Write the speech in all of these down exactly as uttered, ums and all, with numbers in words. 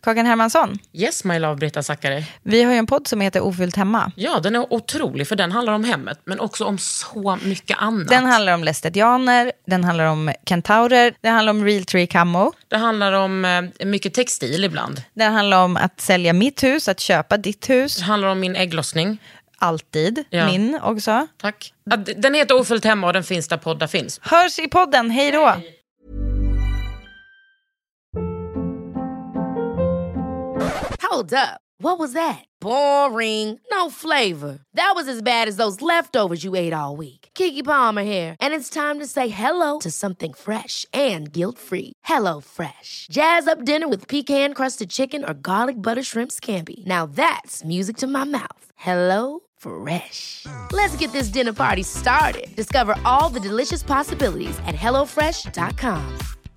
Kakan Hermansson. Yes, my love, Britta Zackari. Vi har ju en podd som heter Ofyllt hemma. Ja, den är otrolig för den handlar om hemmet, men också om så mycket annat. Den handlar om lästetianer, den handlar om kentaurer, den handlar om real tree camo. Det handlar om eh, mycket textil ibland. Den handlar om att sälja mitt hus, att köpa ditt hus. Det handlar om min ägglossning. Alltid, ja. Min också. Tack. Den heter Ofyllt hemma och den finns där poddar finns. Hörs i podden, hej då! Hej. Hold up. What was that? Boring. No flavor. That was as bad as those leftovers you ate all week. Keke Palmer here, and it's time to say hello to something fresh and guilt-free. Hello Fresh. Jazz up dinner with pecan-crusted chicken or garlic butter shrimp scampi. Now that's music to my mouth. Hello Fresh. Let's get this dinner party started. Discover all the delicious possibilities at hello fresh dot com.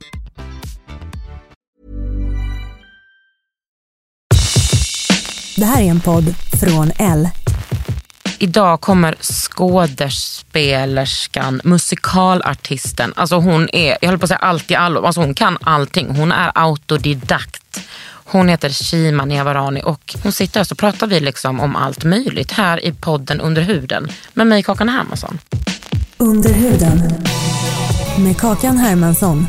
Det här är en podd från Elle. Idag kommer skådespelerskan, musikalartisten. Alltså hon är, jag håller på att säga allt i allo. Alltså hon kan allting. Hon är autodidakt. Hon heter Shima Niavarani och hon sitter och så pratar vi liksom om allt möjligt här i podden Under huden med mig, Kakan Hermansson. Under huden med Kakan Hermansson.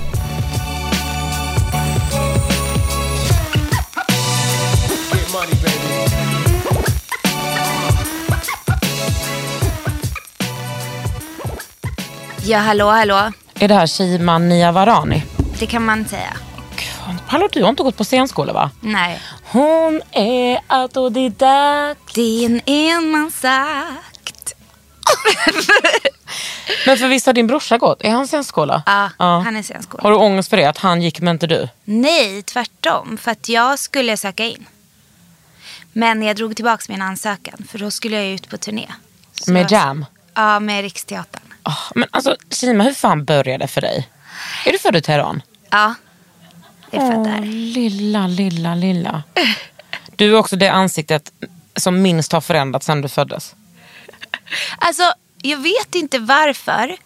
Ja, hallå, hallå. Är det här Shima Niavarani? Det kan man säga. Hallå, du har inte gått på scenskola, va? Nej. Hon är autodidakt. Det är en enmansakt. Men för visst har din brorsa gått? Är han scenskola? Ja, ja, han är scenskola. Har du ångest för det? Att han gick men inte du? Nej, tvärtom. För att jag skulle söka in. Men jag drog tillbaka min ansökan. För då skulle jag ut på turné. Så med Jam? Ja, med Riksteatern. Oh, men alltså, Shima, hur fan började det för dig? Är du född i Teheran? Ja, jag är född där. Åh, lilla, lilla, lilla. Du är också det ansiktet som minst har förändrats sedan du föddes. Alltså, jag vet inte varför.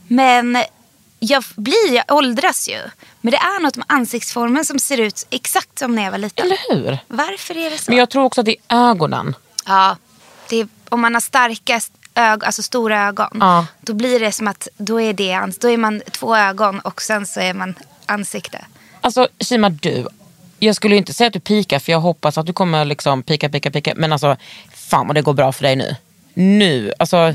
Men jag blir, jag åldras ju. Men det är något med ansiktsformen som ser ut exakt som när jag var liten. Eller hur? Varför är det så? Men jag tror också att det är ögonen. Ja, det är, om man har starkast ögon, alltså stora ögon, ja. Då blir det som att då är, det, då är man två ögon och sen så är man ansikte. Alltså, Shima, du, jag skulle inte säga att du pikar, för jag hoppas att du kommer liksom pika, pika, pika. Men alltså, fan vad det går bra för dig nu. Nu, alltså,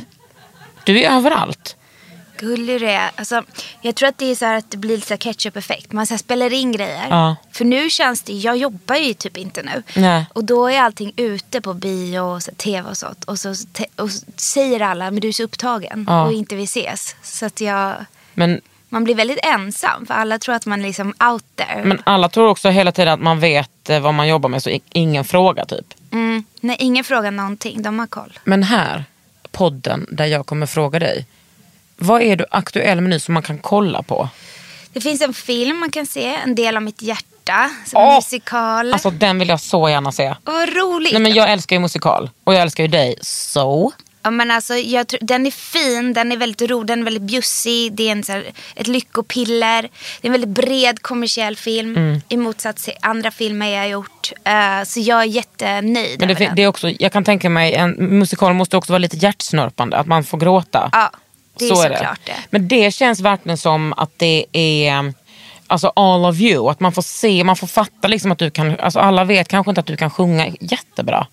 du är överallt. Gullig det är. Alltså, jag tror att det är så här att det blir lite ketchup-effekt. Man så här spelar in grejer. Ja. För nu känns det, jag jobbar ju typ inte nu. Nej. Och då är allting ute på bio och så, tv och sånt. Och så te, och säger alla, men du är så upptagen ja. och inte vi ses. Så att jag... Men... Man blir väldigt ensam, för alla tror att man är liksom out there. Men alla tror också hela tiden att man vet vad man jobbar med, så ingen fråga typ. Mm. Nej, ingen frågar någonting, de har koll. Men här, podden där jag kommer fråga dig, vad är du aktuell med nu som man kan kolla på? Det finns en film man kan se, En del av mitt hjärta, som oh! en musikal. Alltså den vill jag så gärna se. Vad roligt. Nej, men jag älskar ju musikal, och jag älskar ju dig, så... Ja, men alltså, jag tror, den är fin, den är väldigt rolig, den är väldigt bjussig. Det är en, så här, ett lyckopiller. Det är en väldigt bred kommersiell film. Mm. I motsats till andra filmer jag har gjort. Uh, så jag är jättenöjd. Men det, det är också, jag kan tänka mig, en musikal måste också vara lite hjärtsnörpande. Att man får gråta. Ja, det är så såklart det. det. Men det känns verkligen som att det är... Alltså all of you. Att man får se, man får fatta liksom att du kan... Alltså alla vet kanske inte att du kan sjunga jättebra.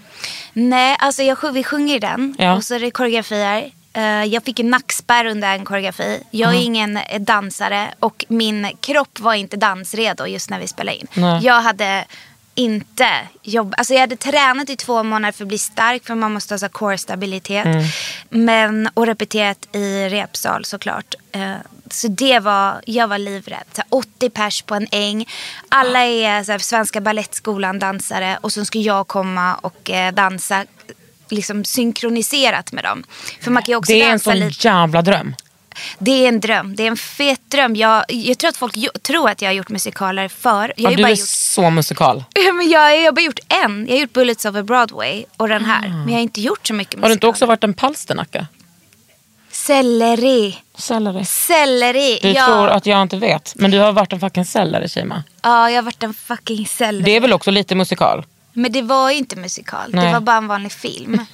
Nej, alltså jag, vi sjunger den. Ja. Och så är det koreografier. Uh, jag fick en nackspärr under en koreografi. Jag är mm. ingen dansare. Och min kropp var inte dansredo just när vi spelade in. Nej. Jag hade inte jobbat. Alltså jag hade tränat i två månader för att bli stark. För man måste ha så core-stabilitet. Mm. Men, och repeterat i repsal såklart. Uh, så det var, jag var livrädd. Så åttio pers på en äng. Alla är så här, Svenska Ballettskolan dansare. Och så ska jag komma och eh, dansa liksom synkroniserat med dem. För man kan ju också det är en dansa sån lite. Jävla dröm. Det är en dröm. Det är en fet dröm. Jag, jag tror att folk jo, tror att jag har gjort musikaler för. Jag ja, du bara är gjort, så musikal. Ja, men jag, jag har bara gjort en. Jag har gjort Bullets over Broadway och den här. Mm. Men jag har inte gjort så mycket musikaler. Har du inte också varit en palsternacka? Selleri. Selleri. Selleri. Du ja. tror att jag inte vet. Men du har varit en fucking selleri, Shima. Ja, jag har varit en fucking selleri. Det är väl också lite musikal? Men det var ju inte musikal. Nej. Det var bara en vanlig film.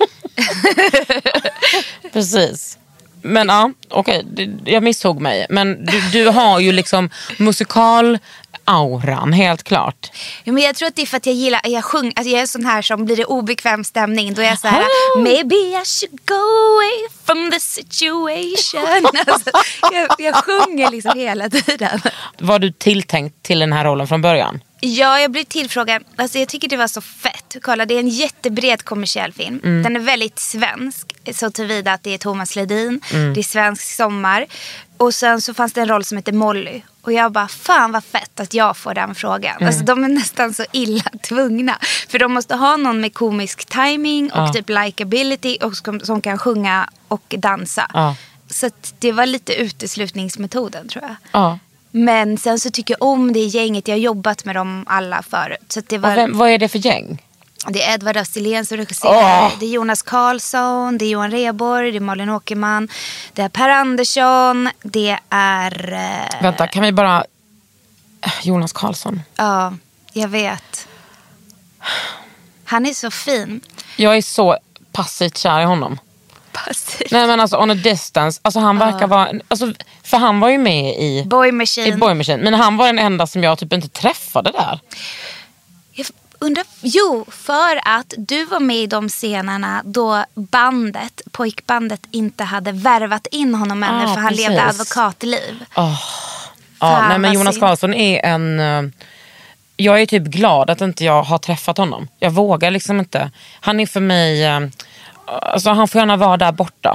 Precis. Men ja, okej. Okay, jag misstog mig. Men du, du har ju liksom musikal... auran, helt klart. Ja, men jag tror att det är för att jag gillar, jag sjunger, alltså jag är sån här som blir det obekväm stämning, då är jag så här, oh. maybe I should go away from the situation. Alltså, jag, jag sjunger liksom hela tiden. Var du tilltänkt till den här rollen från början? Ja, jag blev tillfrågad. Alltså jag tycker det var så fett. Kolla, det är en jättebred kommersiell film. Mm. Den är väldigt svensk, så tillvida att det är Thomas Ledin. Mm. Det är svensk sommar. Och sen så fanns det en roll som heter Molly. Och jag bara, fan vad fett att jag får den frågan. Mm. Alltså de är nästan så illa tvungna. För de måste ha någon med komisk timing och ja. typ likability och som, som kan sjunga och dansa. Ja. Så att det var lite uteslutningsmetoden, tror jag. Ja. Men sen så tycker jag om det gänget. Jag har jobbat med dem alla förut. Så att det var... vem, vad är det för gäng? Det är Edvard Österlen som regisserar. Oh. Det är Jonas Karlsson, det är Johan Rheborg, det är Malin Åkerman, det är Per Andersson, det är... Eh... Vänta, kan vi bara... Jonas Karlsson. Ja, jag vet. Han är så fin. Jag är så passivt kär i honom. Passivt? Nej men alltså on a distance. Alltså han verkar uh. vara... Alltså, för han var ju med i... Boy Machine. I Boy Machine. Men han var den enda som jag typ inte träffade där. Jag undrar... Jo, för att du var med i de scenerna då bandet, pojkbandet, inte hade värvat in honom ännu. Ah, för han precis. levde advokatliv. Oh. Ja, nej men Jonas Karlsson är en... Jag är typ glad att inte jag har träffat honom. Jag vågar liksom inte. Han är för mig... Alltså han får gärna vara där borta.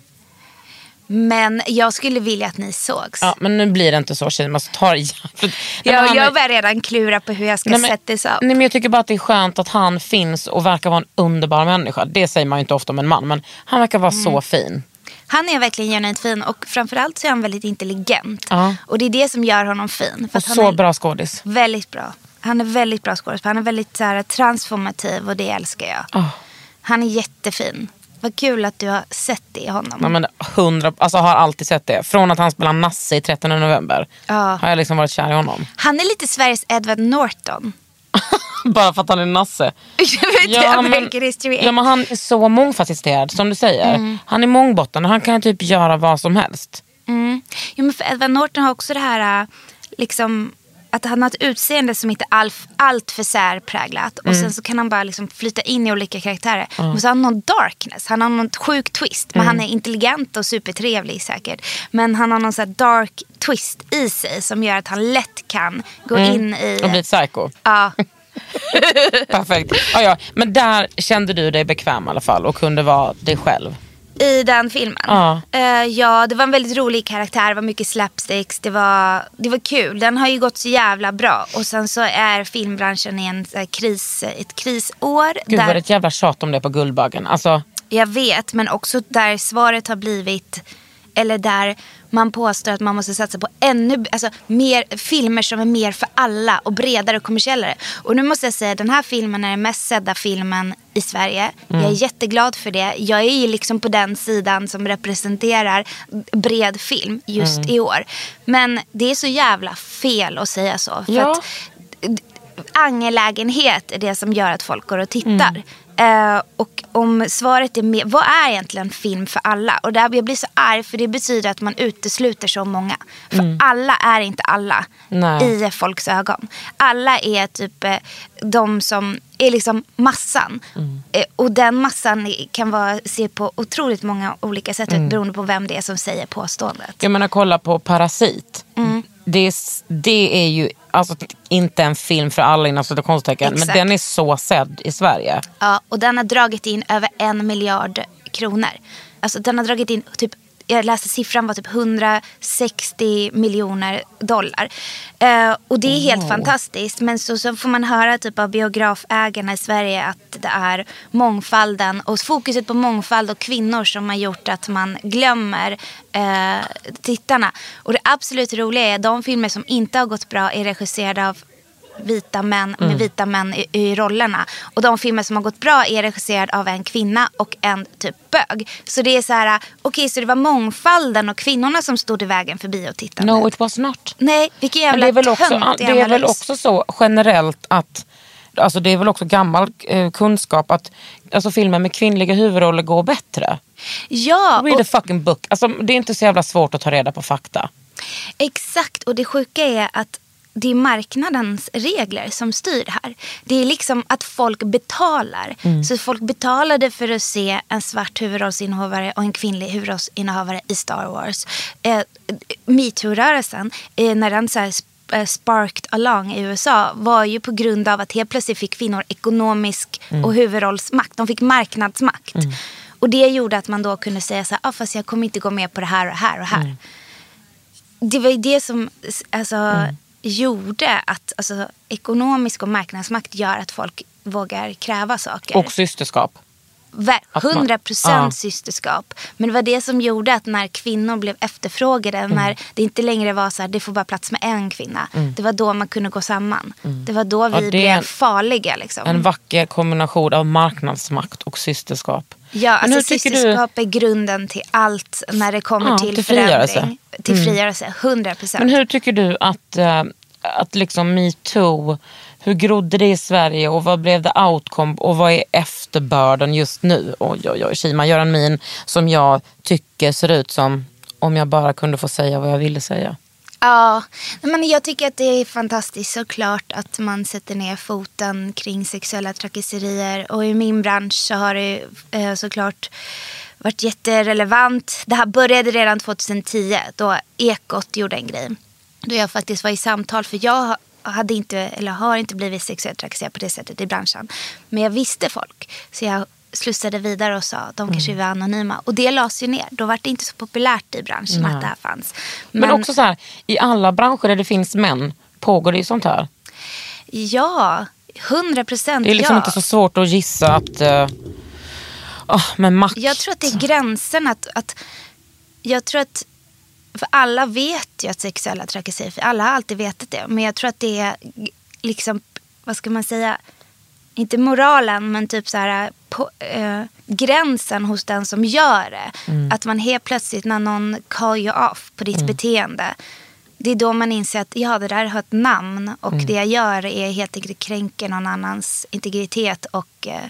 Men jag skulle vilja att ni sågs. Ja, men nu blir det inte så, tjej. Man tar jävligt. Ja, jag är... börjar redan klura på hur jag ska nej, men, sätta det så. Nej, men jag tycker bara att det är skönt att han finns och verkar vara en underbar människa. Det säger man ju inte ofta om en man, men han verkar vara mm. så fin. Han är verkligen genuint fin och framförallt så är han väldigt intelligent. Ja. Och det är det som gör honom fin. För och så bra skådis. Väldigt bra. Han är väldigt bra skådis. Han är väldigt så här, transformativ och det älskar jag. Oh. Han är jättefin. Vad kul att du har sett det i honom. Ja, men hundra, alltså har alltid sett det. Från att han spelar Nasse i trettonde november ja. har jag liksom varit kär i honom. Han är lite Sveriges Edward Norton. Bara för att han är Nasse. Jag vet ja, men, ja, men han är så mångfacetterad som du säger. Mm. Han är mångbotten och han kan typ göra vad som helst. Mm. Ja, men för Edward Norton har också det här liksom... Att han har ett utseende som inte är all, allt för särpräglat. Och mm. sen så kan han bara liksom flyta in i olika karaktärer. Mm. Och så har han någon darkness. Han har någon sjuk twist. Men mm. han är intelligent och supertrevlig säkert. Men han har någon så här dark twist i sig. Som gör att han lätt kan gå mm. in i... Och bli ett psycho. Ja. Perfekt. Ja, ja. Men där kände du dig bekväm i alla fall. Och kunde vara dig själv. I den filmen. Ja. Uh, ja, det var en väldigt rolig karaktär. Det var mycket slapsticks. Det var, det var kul. Den har ju gått så jävla bra. Och sen så är filmbranschen i en uh, kris, ett krisår. Gud, där... var det ett jävla tjat om det på Guldbaggen. Alltså... Jag vet, men också där svaret har blivit... Eller där man påstår att man måste satsa på ännu alltså, mer filmer som är mer för alla och bredare och kommersiellare. Och nu måste jag säga att den här filmen är den mest sedda filmen i Sverige. Mm. Jag är jätteglad för det. Jag är ju liksom på den sidan som representerar bred film just mm. i år. Men det är så jävla fel att säga så. För ja. att angelägenhet är det som gör att folk går och tittar. Mm. Uh, och om svaret är med, vad är egentligen film för alla? Och där jag blir så arg för det betyder att man utesluter så många. För mm. alla är inte alla. Nej. I folks ögon. Alla är typ eh, de som är liksom massan. Mm. Eh, och den massan kan vara, se på otroligt många olika sätt mm. beroende på vem det är som säger påståendet. Jag menar, kolla på Parasit. Mm. Det, det är ju alltså inte en film för alla inom konsttecken, men den är så sedd i Sverige. Ja, och den har dragit in över en miljard kronor. Alltså den har dragit in typ, jag läste siffran var typ hundrasextio miljoner dollar. Uh, och det är helt wow. fantastiskt. Men så, så får man höra typ av biografägarna i Sverige att det är mångfalden och fokuset på mångfald och kvinnor som har gjort att man glömmer uh, tittarna. Och det absolut roliga är de filmer som inte har gått bra är regisserade av vita män med mm. vita män i, i rollerna. Och de filmer som har gått bra är regisserade av en kvinna och en typ bög. Så det är så här, okej, okay, så det var mångfalden och kvinnorna som stod i vägen för biotittandet. No, it was not. Nej, vilken jävla Men det är väl också, tönt det är väl också så generellt att, alltså det är väl också gammal eh, kunskap att alltså filmer med kvinnliga huvudroller går bättre. Ja. Read och, a fucking book. Alltså det är inte så jävla svårt att ta reda på fakta. Exakt, och det sjuka är att det är marknadens regler som styr det här. Det är liksom att folk betalar. Mm. Så folk betalade för att se en svart huvudrollsinnehavare och en kvinnlig huvudrollsinnehavare i Star Wars. Eh, MeToo-rörelsen, eh, när den så här sparked along i U S A var ju på grund av att helt plötsligt fick kvinnor ekonomisk mm. och huvudrollsmakt. De fick marknadsmakt. Mm. Och det gjorde att man då kunde säga så här, ah, fast jag kommer inte gå med på det här och här och här. Mm. Det var ju det som alltså, mm. gjorde att alltså, ekonomisk och marknadsmakt gör att folk vågar kräva saker. Och systerskap. hundra procent systerskap. Men det var det som gjorde att när kvinnor blev efterfrågade, mm. när det inte längre var så här, det får bara plats med en kvinna. Mm. Det var då man kunde gå samman. Mm. Det var då vi ja, blev en, farliga. Liksom. En vacker kombination av marknadsmakt och systerskap. Ja, alltså systerskap du... är grunden till allt när det kommer ja, till, till förändring. Till mm. frigörelse, hundra procent. Men hur tycker du att, äh, att liksom MeToo, hur grodde det i Sverige och vad blev det outcome och vad är efterbörden just nu? Oj, oj, oj, Shima gör en min som jag tycker ser ut som om jag bara kunde få säga vad jag ville säga. Ja, men jag tycker att det är fantastiskt såklart att man sätter ner foten kring sexuella trakasserier. Och i min bransch så har det eh, såklart varit jätterelevant. Det här började redan tjugohundratio då Ekot gjorde en grej. Då jag faktiskt var i samtal, för jag hade inte, eller har inte blivit sexuellt trakasserad på det sättet i branschen. Men jag visste folk, så jag slussade vidare och sa att de kanske var anonyma. Och det lades ju ner. Då var det inte så populärt i branschen Nej. Att det här fanns. Men, Men också så här, i alla branscher där det finns män, pågår det ju sånt här? Ja, hundra procent. Det är liksom ja. inte så svårt att gissa att uh, oh, med makt. Jag tror att det är gränsen att, att jag tror att för alla vet ju att sexuella trakasserier, för alla har alltid vetat det. Men jag tror att det är liksom, vad ska man säga, inte moralen, men typ så här på, äh, gränsen hos den som gör det. Mm. Att man helt plötsligt när någon call you off på ditt mm. beteende, det är då man inser att ja, det där har ett namn och mm. det jag gör är helt enkelt kränker någon annans integritet och... Äh...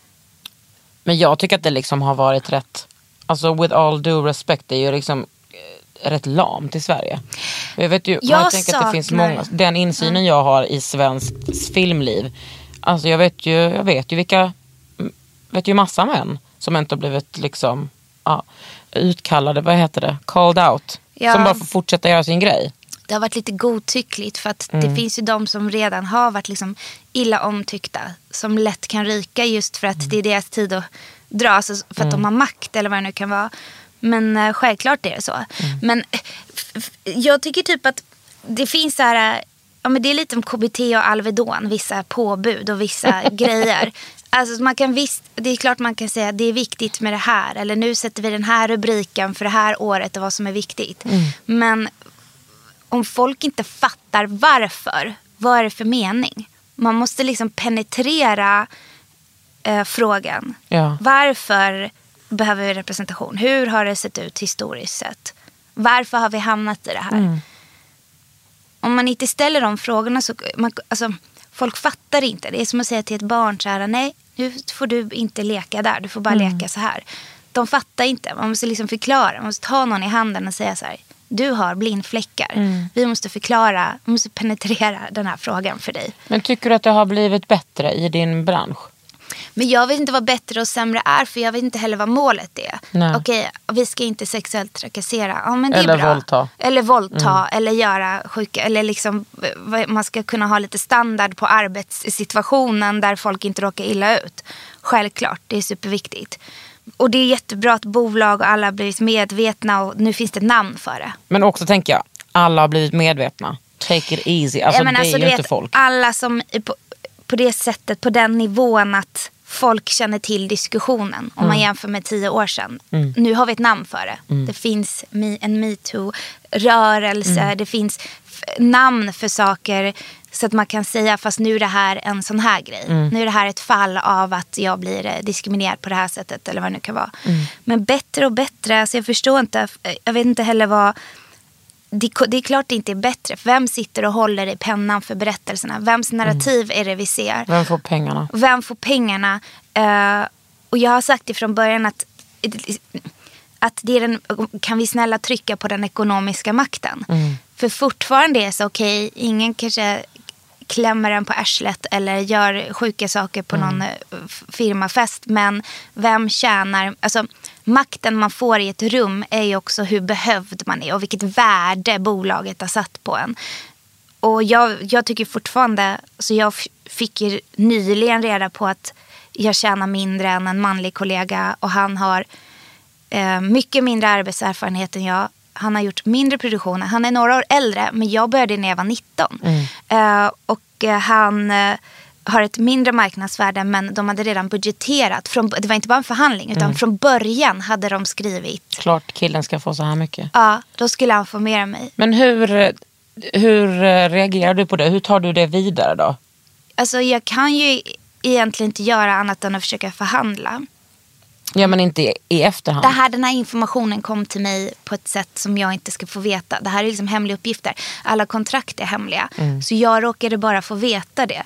Men jag tycker att det liksom har varit rätt, alltså with all due respect, det är ju liksom rätt lamt i Sverige. Jag vet ju, jag, jag tänker att det finns många, den insynen mm. jag har i svenskt filmliv. Alltså jag vet ju, jag vet ju vilka, vet ju massa män som inte har blivit liksom ja, utkallade, vad heter det? Called out. Ja. Som bara får fortsätta göra sin grej. Det har varit lite godtyckligt för att Mm. det finns ju de som redan har varit liksom illa omtyckta, som lätt kan ryka just för att mm. det är deras tid att dra, alltså för att mm. de har makt eller vad det nu kan vara. Men uh, självklart är det så. Mm. Men f- f- jag tycker typ att det finns så här, ja, men det är lite om K B T och Alvedon, vissa påbud och vissa grejer. Alltså man kan visst, det är klart man kan säga att det är viktigt med det här, eller nu sätter vi den här rubriken för det här året och vad som är viktigt. Mm. Men om folk inte fattar varför, vad är det för mening? Man måste liksom penetrera eh, frågan. Ja. Varför behöver vi representation? Hur har det sett ut historiskt sett? Varför har vi hamnat i det här? Mm. Om man inte ställer de frågorna så... Man, alltså, folk fattar inte. Det är som att säga till ett barn så här, nej, nu får du inte leka där. Du får bara Mm. leka så här. De fattar inte. Man måste liksom förklara. Man måste ta någon i handen och säga så här, du har blindfläckar. Mm. Vi måste förklara, vi måste penetrera den här frågan för dig. Men tycker du att det har blivit bättre i din bransch? Men jag vet inte vad bättre och sämre är, för jag vet inte heller vad målet är. Nej. Okej, vi ska inte sexuellt trakassera. Ja, men det är Eller bra. våldta. Eller våldta. Mm. Eller göra sjuka. Eller liksom, man ska kunna ha lite standard på arbetssituationen där folk inte råkar illa ut. Självklart, det är superviktigt. Och det är jättebra att bolag och alla har blivit medvetna och nu finns det namn för det. Men också tänker jag, alla har blivit medvetna. Take it easy. Alltså, ja, men det alltså, är ju du inte vet, folk. Alla som på, på det sättet, på den nivån att folk känner till diskussionen. Om Mm. man jämför med tio år sedan. Mm. Nu har vi ett namn för det. Mm. Det finns en MeToo-rörelse. Mm. Det finns f- namn för saker. Så att man kan säga, fast nu är det här en sån här grej. Mm. Nu är det här ett fall av att jag blir diskriminerad på det här sättet. Eller vad det nu kan vara. Mm. Men bättre och bättre. Alltså jag förstår inte. Jag vet inte heller vad. Det, det är klart det inte är bättre. Vem sitter och håller i pennan för berättelserna? Vems narrativ mm. är det vi ser? Vem får pengarna? Vem får pengarna? Uh, och jag har sagt det från början att. Att det är den, kan vi snälla trycka på den ekonomiska makten. Mm. För fortfarande är det så okej. Okay, ingen kanske klämmer den på arslet eller gör sjuka saker på mm. någon firmafest. Men vem tjänar, alltså makten man får i ett rum är ju också hur behövd man är och vilket värde bolaget har satt på en. Och jag, jag tycker fortfarande, så jag fick ju nyligen reda på att jag tjänar mindre än en manlig kollega och han har eh, mycket mindre arbetserfarenhet än jag. Han har gjort mindre produktioner. Han är några år äldre, men jag började när jag var nitton. Mm. Uh, och uh, han uh, har ett mindre marknadsvärde, men de hade redan budgeterat. Från, det var inte bara en förhandling, utan mm. från början hade de skrivit. Klart killen ska få så här mycket. Ja, då skulle han få mer än mig. Men hur, hur reagerar du på det? Hur tar du det vidare då? Alltså jag kan ju egentligen inte göra annat än att försöka förhandla. Ja, men inte i, i efterhand. Det här, den här informationen kom till mig på ett sätt som jag inte ska få veta. Det här är liksom hemliga uppgifter. Alla kontrakt är hemliga. Mm. Så jag råkade bara få veta det.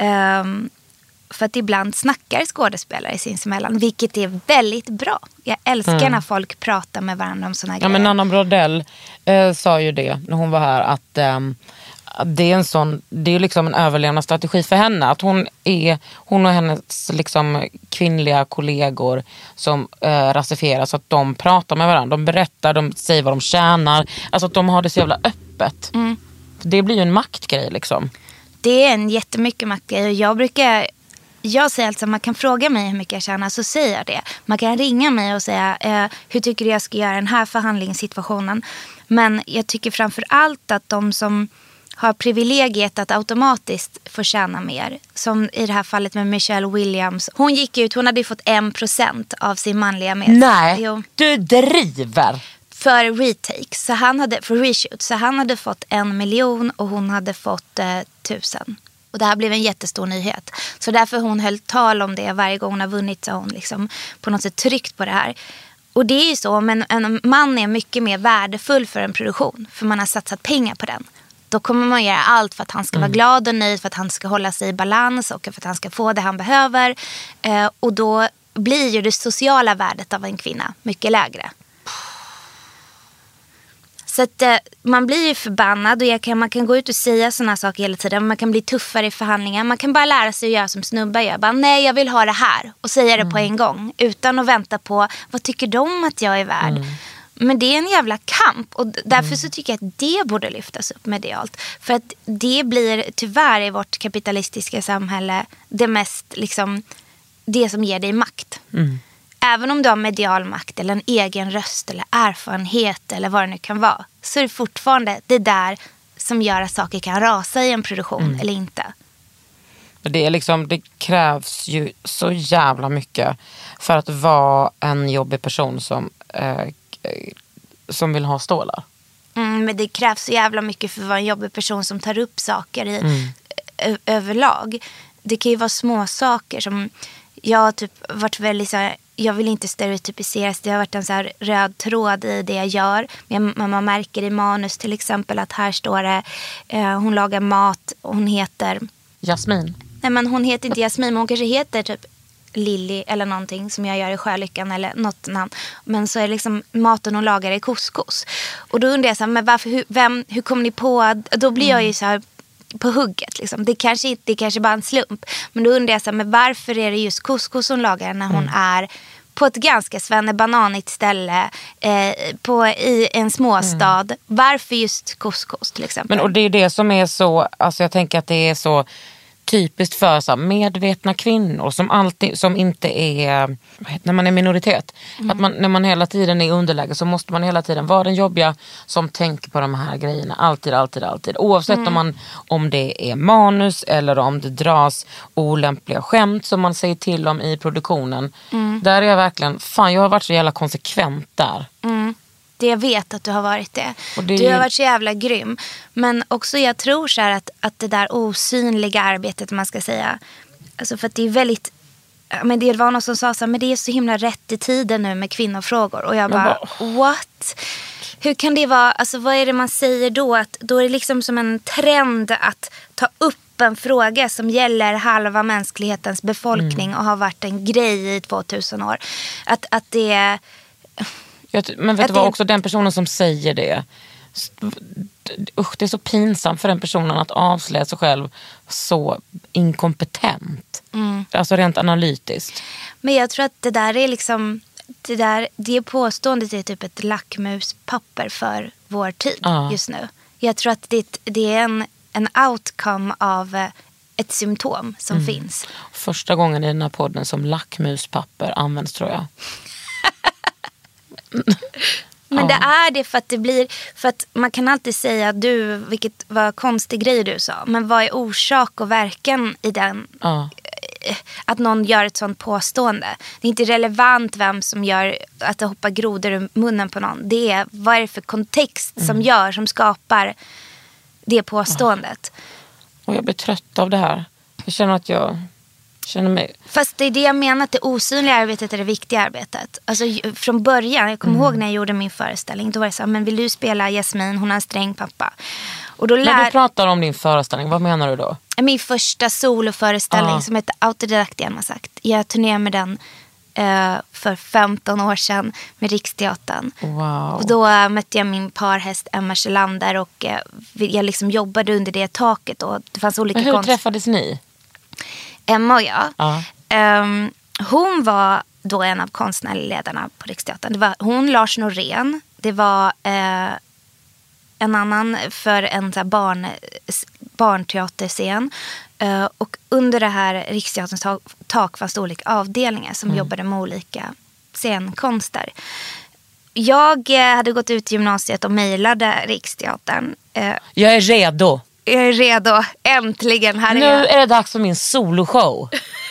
Um, för att ibland snackar skådespelare sinsemellan. Vilket är väldigt bra. Jag älskar mm. när folk pratar med varandra om såna här ja, grejer. Men Nanna Brodell eh, sa ju det när hon var här. Att... Um, Det är en sån, det är liksom en överlevnadsstrategi för henne. Att hon är, hon och hennes liksom kvinnliga kollegor som äh, rasifieras, att de pratar med varandra. De berättar, de säger vad de tjänar. Alltså att de har det så jävla öppet. Mm. Det blir ju en maktgrej liksom. Det är en jättemycket maktgrej. Jag brukar, jag säger alltså, man kan fråga mig hur mycket jag tjänar, så säger jag det. Man kan ringa mig och säga, eh, hur tycker du jag ska göra den här förhandlingssituationen? Men jag tycker framför allt att de som har privilegiet att automatiskt få tjäna mer. Som i det här fallet med Michelle Williams. Hon gick ut, hon hade fått en procent av sin manliga med. Nej, jo. Du driver. För retakes, så han hade, för reshoot. Så han hade fått en miljon och hon hade fått eh, tusen. Och det här blev en jättestor nyhet. Så därför hon höll tal om det varje gång hon har vunnit, så hon liksom på något sätt tryckt på det här. Och det är ju så, men en man är mycket mer värdefull för en produktion. För man har satsat pengar på den. Då kommer man göra allt för att han ska mm. vara glad och nöjd, för att han ska hålla sig i balans och för att han ska få det han behöver. Eh, och då blir ju det sociala värdet av en kvinna mycket lägre. Så att eh, man blir ju förbannad och jag kan, man kan gå ut och säga sådana saker hela tiden. Man kan bli tuffare i förhandlingar. Man kan bara lära sig att göra som snubbar gör. Bara, nej, jag vill ha det här. Och säga det mm. på en gång. Utan att vänta på, vad tycker de att jag är värd? Mm. Men det är en jävla kamp och därför mm. så tycker jag att det borde lyftas upp medialt. För att det blir tyvärr i vårt kapitalistiska samhälle det mest liksom, det som ger dig makt. Mm. Även om du har medial makt eller en egen röst eller erfarenhet eller vad det nu kan vara, så är det fortfarande det där som gör att saker kan rasa i en produktion mm. eller inte. Det är liksom, det krävs ju så jävla mycket för att vara en jobbig person som eh, som vill ha stålar. Mm, men det krävs så jävla mycket för att vara en jobbig person som tar upp saker i, mm. ö- överlag. Det kan ju vara små saker som jag har typ varit väldigt så här, jag vill inte stereotypiseras. Det har varit en så här röd tråd i det jag gör. Men man märker i manus till exempel att här står det eh, hon lagar mat och hon heter Jasmin. Nej, men hon heter inte Jasmin, men hon kanske heter typ Lilly eller någonting som jag gör i Sjölyckan eller något namn. Men så är liksom maten hon lagar i couscous. Och då undrar jag så här, men varför, hur, vem, hur kom ni på? Då blir jag ju så här på hugget liksom. Det kanske inte, det kanske bara en slump. Men då undrar jag så här, men varför är det just couscous hon lagar när hon mm. är på ett ganska svennebananigt ställe eh, på, i en småstad. Mm. Varför just couscous till exempel? Men och det är det som är så, alltså jag tänker att det är så typiskt för så här, medvetna kvinnor som alltid, som inte är, när man är minoritet, mm. att man, när man hela tiden är i underläge så måste man hela tiden vara den jobbiga som tänker på de här grejerna, alltid, alltid, alltid, oavsett mm. om, man, om det är manus eller om det dras olämpliga skämt som man säger till om i produktionen. Mm. Där är jag verkligen, fan jag har varit så jävla konsekvent där. Mm. Det jag vet att du har varit det. det Du har ju... varit så jävla grym. Men också jag tror så här att, att det där osynliga arbetet, man ska säga. Alltså för att det är väldigt... Men det var någon som sa så här, men det är så himla rätt i tiden nu med kvinnofrågor. Och jag bara, bara, what? Hur kan det vara? Alltså vad är det man säger då? Att då är det liksom som en trend att ta upp en fråga som gäller halva mänsklighetens befolkning mm. och har varit en grej i tvåtusen år. Att, att det är... Men vet du vad, också den personen som säger det, usch, det är så pinsamt för den personen att avslöja sig själv så inkompetent. Mm. Alltså rent analytiskt. Men jag tror att det där är liksom det där, det påståendet är typ ett lackmuspapper för vår tid ja. just nu. Jag tror att det, det är en, en outcome av ett symptom som mm. finns. Första gången i den här podden som lackmuspapper används, tror jag. Men det är det för att det blir, för att man kan alltid säga du, vilket var konstig grej du sa, men vad är orsak och verkan i den ja. att någon gör ett sånt påstående? Det är inte relevant vem som gör att det hoppar grodor ur munnen på någon. Det är vad är det för kontext mm. som gör, som skapar det påståendet. Ja. Och jag blir trött av det här. Jag känner att jag känner mig... Fast det är det jag menar, att det osynliga arbetet är det viktiga arbetet. Alltså från början, jag kommer mm. ihåg när jag gjorde min föreställning, då var det så här, men vill du spela Jasmin, hon har en sträng pappa. Och då lär... När du pratar om din föreställning, vad menar du då? Min första soloföreställning ah. som heter Autodidakt, igen har sagt. Jag turnerade med den eh, för femton år sedan med Riksteatern. Wow. Och då äh, mötte jag min parhäst Emma Kjellander och eh, jag liksom jobbade under det taket och det fanns olika. Men hur konst... träffades ni? Emma och jag. Ah. Um, hon var då en av konstnärledarna på Riksteatern. Det var hon, Lars Norén. Det var eh, en annan för en så här, barn, barnteaterscen. Uh, och under det här Riksteaterns tak, tak fanns det olika avdelningar som mm. jobbade med olika scenkonster. Jag eh, hade gått ut i gymnasiet och mejlade Riksteatern. Uh, jag är redo. Jag är redo, äntligen. Här nu är, jag. är det dags för min soloshow.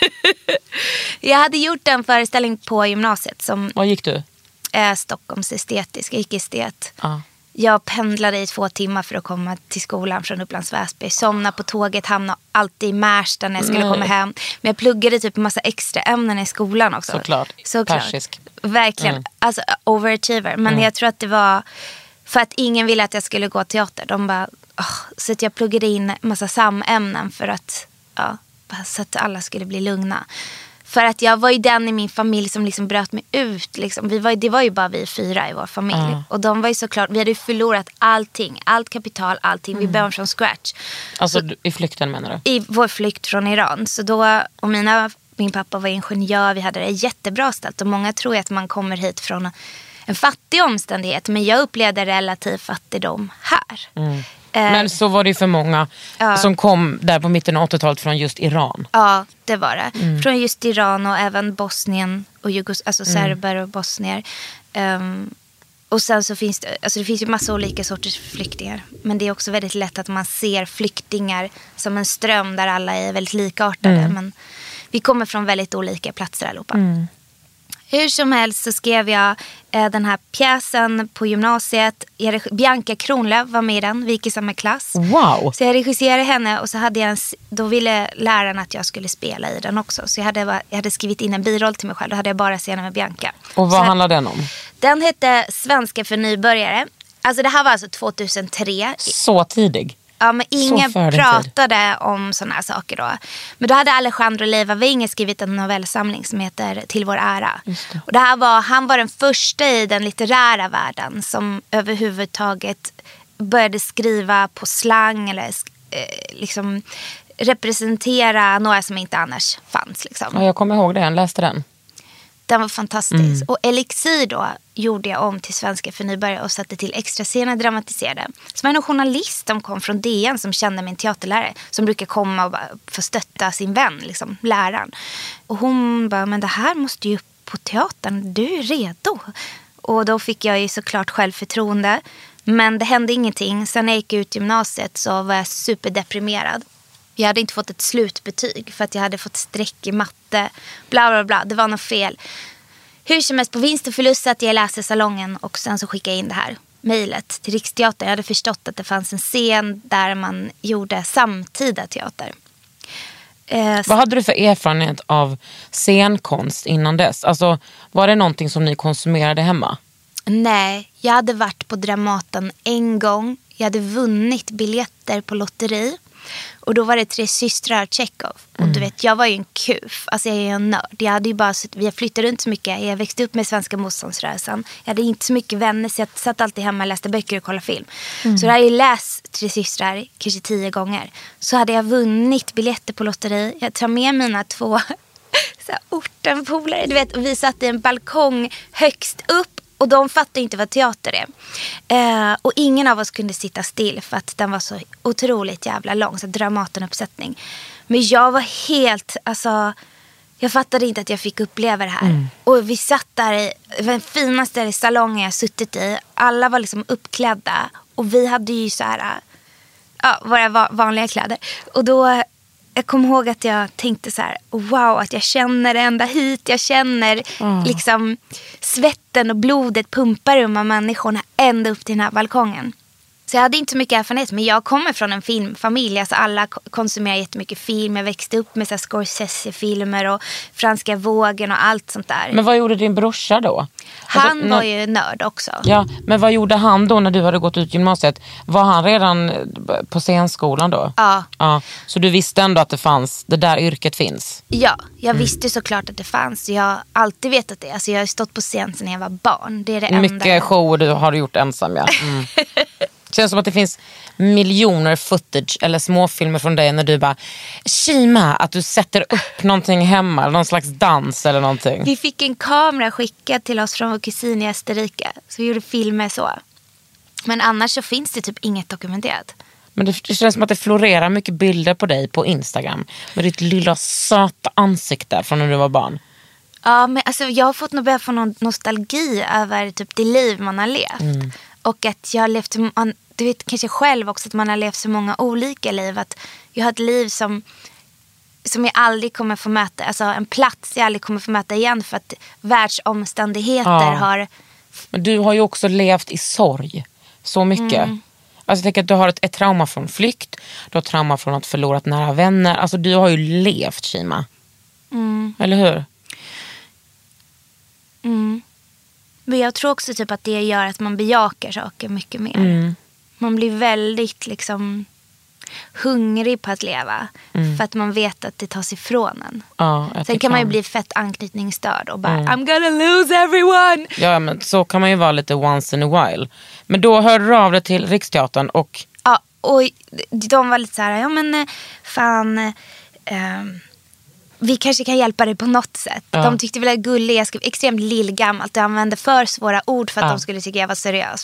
Jag hade gjort en föreställning på gymnasiet som... Vad gick du? Är Stockholms estetisk, jag gick estet. Ja. Jag pendlade i två timmar för att komma till skolan från Upplands Väsby. Somnade på tåget, hamnade alltid i Märsta när jag skulle Nej. komma hem. Men jag pluggade typ en massa extra ämnen i skolan också. Såklart, Såklart. Persisk. Verkligen, mm. alltså overachiever. Men mm. jag tror att det var för att ingen ville att jag skulle gå teater. De bara, oh, så att jag pluggade in en massa samämnen för att, ja, så att alla skulle bli lugna. För att jag var ju den i min familj som liksom bröt mig ut. Liksom. Vi var, det var ju bara vi fyra i vår familj. Mm. Och de var ju såklart, vi hade ju förlorat allting. Allt kapital, allting. Mm. Vi började från scratch. Alltså så, i flykten menar du? I vår flykt från Iran. Så då, och mina, min pappa var ingenjör. Vi hade det jättebra ställt. Och många tror att man kommer hit från en fattig omständighet. Men jag upplevde relativ fattigdom här. Mm. Men så var det ju för många ja. som kom där på mitten av åttiotalet från just Iran. Ja, det var det. Mm. Från just Iran och även Bosnien och Jugos, alltså mm. serber och bosnier. Um, och sen så finns det, alltså det finns ju massa olika sorters flyktingar. Men det är också väldigt lätt att man ser flyktingar som en ström där alla är väldigt likartade. Mm. Men vi kommer från väldigt olika platser allihopa. Mm. Hur som helst så skrev jag eh, den här pjäsen på gymnasiet. Jag, Bianca Kronlöf var med i den, vi gick i samma klass. Wow. Så jag regisserade henne och så hade jag en, då ville läraren att jag skulle spela i den också. Så jag hade, jag hade skrivit in en biroll till mig själv. Då hade jag bara scener med Bianca. Och vad handlar den om? Den hette Svenska för nybörjare. Alltså det här var alltså tjugohundratre. Så tidig. Ja, men ingen pratade om såna här saker då. Men då hade Alejandro Leiva-Winge skrivit en novellsamling som heter Till vår ära. Det. Och det här var, han var den första i den litterära världen som överhuvudtaget började skriva på slang eller eh, liksom representera några som inte annars fanns. Liksom. Ja, jag kommer ihåg det, jag läste den. Den var fantastisk. Mm. Och Elixir då gjorde jag om till Svenska för nybörjare och satte till extra scener dramatiserade. Så var det en journalist som kom från D N som kände min teaterlärare. Som brukar komma och bara få stötta sin vän, liksom, läraren. Och hon bara, men det här måste ju upp på teatern. Du är redo. Och då fick jag ju såklart självförtroende. Men det hände ingenting. Sen när jag gick ut gymnasiet så var jag superdeprimerad. Jag hade inte fått ett slutbetyg för att jag hade fått streck i matte. Bla bla bla, det var något fel. hur som helst, på vinst och förlust att jag läser salongen och sen så skickade jag in det här mejlet till Riksteatern. Jag hade förstått att det fanns en scen där man gjorde samtida teater. Eh, Vad hade du för erfarenhet av scenkonst innan dess? Alltså, var det någonting som ni konsumerade hemma? Nej, jag hade varit på Dramaten en gång. Jag hade vunnit biljetter på lotteri. Och då var det Tre systrar Tjechov. Och Mm. du vet, jag var ju en kuf. Alltså jag är ju en nörd. Jag hade ju bara, jag flyttade runt så mycket. Jag växte upp med svenska motståndsrörelsen. Jag hade inte så mycket vänner så jag satt alltid hemma och läste böcker och kollade film. Mm. Så jag hade ju läst Tre systrar kanske tio gånger. Så hade jag vunnit biljetter på lotteri. Jag tar med mina två så här, ortenpolare. Du vet, och vi satt i en balkong högst upp. Och de fattade inte vad teater är. Eh, och ingen av oss kunde sitta still för att den var så otroligt jävla lång. Så Dramaten-uppsättning. Men jag var helt, alltså, jag fattade inte att jag fick uppleva det här. Mm. Och vi satt där i den finaste salongen jag suttit i. Alla var liksom uppklädda. Och vi hade ju så här, ja, våra vanliga kläder. Och då, jag kommer ihåg att jag tänkte så här, wow, att jag känner ända hit. Jag känner mm. liksom svetten och blodet pumpar ur de människorna ända upp till den här balkongen. Så jag hade inte så mycket erfarenhet, men jag kommer från en filmfamilj. Alltså alla konsumerar jättemycket film. Jag växte upp med så här Scorsese-filmer och Franska vågen och allt sånt där. Men vad gjorde din brorsa då? Han alltså, var när... ju nörd också. Ja, men vad gjorde han då när du hade gått ut gymnasiet? Var han redan på scenskolan då? Ja. Ja. Så du visste ändå att det fanns, det där yrket finns? Ja, jag mm. visste såklart att det fanns. Jag har alltid vetat det. Alltså jag har stått på scen sedan jag var barn. Det är det enda. Mycket shower du har gjort ensam, ja. Mm. Det känns som att det finns miljoner footage eller småfilmer från dig när du bara Shima, att du sätter upp någonting hemma, någon slags dans eller någonting. Vi fick en kamera skickad till oss från vår kusin i Österrike. Så vi gjorde filmer så. Men annars så finns det typ inget dokumenterat. Men det, det känns som att det florerar mycket bilder på dig på Instagram. Med ditt lilla söta ansikte från när du var barn. Ja, men alltså jag har fått nog börja få någon nostalgi över typ det liv man har levt. Mm. Och att jag har levt, man, du vet kanske själv också att man har levt så många olika liv. Att jag har ett liv som, som jag aldrig kommer få möta. Alltså en plats jag aldrig kommer få möta igen. För att världsomständigheter ja. har... Men du har ju också levt i sorg. Så mycket. Mm. Alltså jag tänker att du har ett, ett trauma från flykt. Du har trauma från att förlorat nära vänner. Alltså du har ju levt, Shima. Mm. Eller hur? Mm. Men jag tror också typ att det gör att man bejakar saker mycket mer. Mm. Man blir väldigt liksom hungrig på att leva. Mm. För att man vet att det tas ifrån en. Ja, sen kan man ju bli fett anknytningsstörd och bara mm. I'm gonna lose everyone. Ja, men så kan man ju vara lite once in a while. Men då hörde du av dig till Riksteatern och... Ja, och de var lite så här, ja men fan... Eh, vi kanske kan hjälpa dig på något sätt. Ja. De tyckte väl att gullig, jag skrev extremt lillgammalt och använde för svåra ord för att ja. de skulle tycka jag var seriös.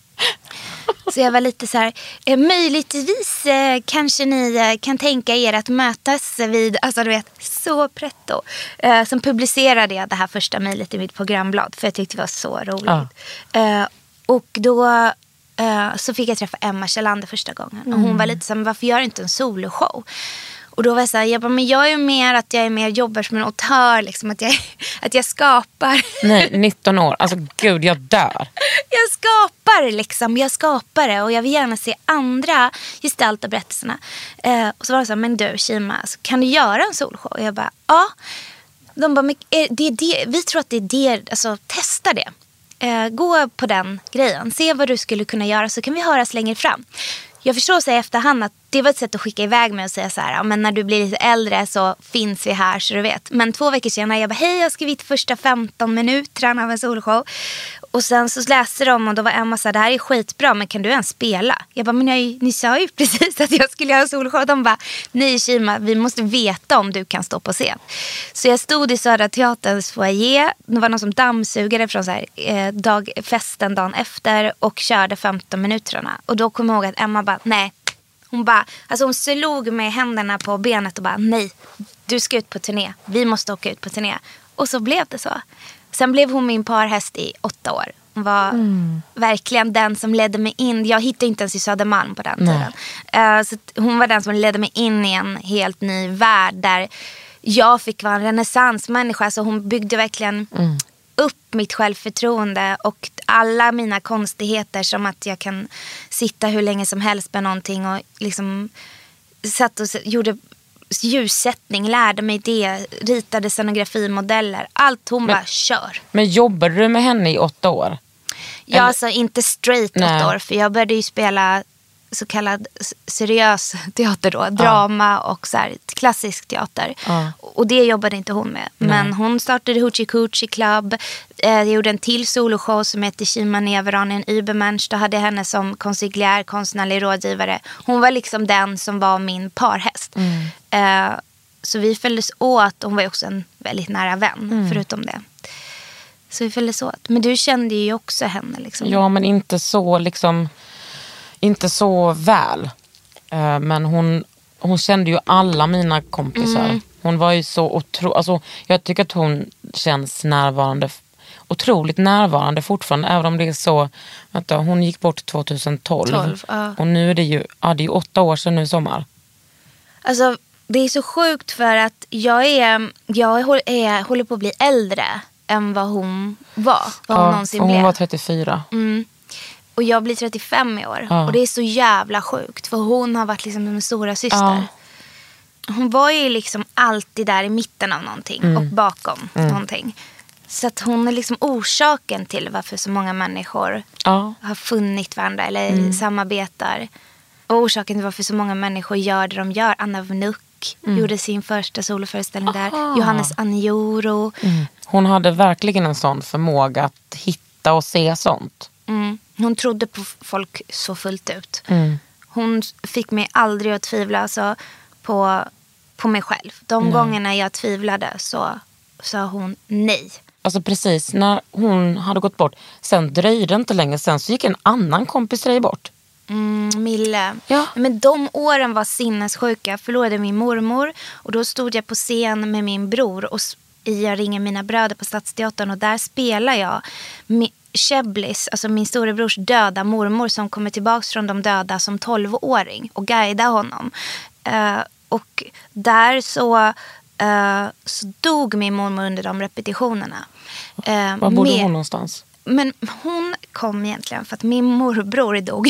Så jag var lite så här, eh, möjligtvis eh, kanske ni eh, kan tänka er att mötas vid, alltså du vet, så pretto. Eh, sen publicerade jag det här första mejlet i mitt programblad för jag tyckte det var så roligt. Ja. Eh, och då eh, så fick jag träffa Emma Kjellander första gången. Mm. Och hon var lite så här, varför gör du inte en soloshow? Och då var jag så här, jag bara, men jag är ju mer att jag är mer jobbar som en autör, liksom, att jag, att jag skapar. Nej, nitton år, alltså gud, jag dör. Jag skapar liksom, jag skapar det och jag vill gärna se andra gestalta berättelserna. Eh, och så var det så här, men du Shima, alltså, kan du göra en solshow? Och jag bara, ja. De bara, men, är det, det, vi tror att det är det, alltså testa det. Eh, gå på den grejen, se vad du skulle kunna göra så kan vi höras längre fram. Jag förstår sig i efterhand att det var ett sätt att skicka iväg mig och säga så här, ja, men när du blir lite äldre så finns vi här så du vet. Men två veckor senare jag bara, hej jag har skrivit första femton minuterna av en solshow. Och sen så läste de och då var Emma så här, det här är skitbra men kan du ens spela? Jag bara, men jag, ni sa ju precis att jag skulle göra en solshow. De bara, nej Shima, vi måste veta om du kan stå på scen. Så jag stod i Södra Teaterns foyer. Det var någon som dammsugade från så här, eh, dag, festen dagen efter och körde femton minuterna. Och då kom jag ihåg att Emma bara, nej. Hon bara, alltså hon slog med händerna på benet och bara, nej, du ska ut på turné. Vi måste åka ut på turné. Och så blev det så. Sen blev hon min parhäst i åtta år. Hon var mm. verkligen den som ledde mig in. Jag hittade inte ens i Södermalm på den tiden. Uh, så hon var den som ledde mig in i en helt ny värld där jag fick vara en renässansmänniska. Så hon byggde verkligen... Mm. upp mitt självförtroende och alla mina konstigheter, som att jag kan sitta hur länge som helst med någonting och liksom satt och gjorde ljussättning, lärde mig det, ritade scenografimodeller, allt. Hon men, bara kör. Men jobbade du med henne i åtta år? Ja, eller? Alltså inte straight Nej. åtta år, för jag började ju spela så kallad seriös teater då, drama ja. och så här, klassisk teater. Ja. Och det jobbade inte hon med. Nej. Men hon startade Hoochie Coochie Club. Eh, gjorde en till soloshow som heter Shima Nevaran, en Übermensch. Då hade jag henne som konsigliär, konstnärlig rådgivare. Hon var liksom den som var min parhäst. Mm. Eh, så vi följdes åt. Hon var ju också en väldigt nära vän, mm. förutom det. Så vi följdes åt. Men du kände ju också henne liksom. Ja, men inte så liksom... Inte så väl. Uh, men hon, hon kände ju alla mina kompisar. Mm. Hon var ju så otro... Alltså, jag tycker att hon känns närvarande. Otroligt närvarande fortfarande. Även om det är så... Vänta, hon gick bort tjugohundratolv. tolv, uh. Och nu är det ju... Ja, det är ju åtta år sedan nu i sommar. Alltså, det är så sjukt för att jag är... Jag är, håller på att bli äldre än vad hon var. Vad hon ja, någonsin hon blev. var trettiofyra. Mm. Och jag blir trettiofem i år. Ja. Och det är så jävla sjukt. För hon har varit liksom min stora syster. Ja. Hon var ju liksom alltid där i mitten av någonting. Mm. Och bakom mm. någonting. Så att hon är liksom orsaken till varför så många människor ja. har funnit varandra. Eller mm. samarbetar. Och orsaken till varför så många människor gör det de gör. Anna Vnuk mm. gjorde sin första soloföreställning där. Johannes Anjoro. Mm. Hon hade verkligen en sån förmåga att hitta och se sånt. Mm. Hon trodde på folk så fullt ut. Mm. Hon fick mig aldrig att tvivla alltså, på, på mig själv. De mm. gångerna jag tvivlade så sa hon nej. Alltså precis, när hon hade gått bort. Sen dröjde inte länge. Sen så gick en annan kompis dig bort. Mm, Mille. Ja. Men de åren var sinnessjuka. Jag förlorade min mormor. Och då stod jag på scen med min bror. Och jag ringer mina bröder på Stadsteatern. Och där spelar jag mi- Cheblis, alltså min storebrors döda mormor som kommer tillbaks från de döda som tolvåring och guida honom. Uh, och där så, uh, så dog min mormor under de repetitionerna. Uh, Var bodde med, hon någonstans? Men hon kom egentligen för att min morbror dog.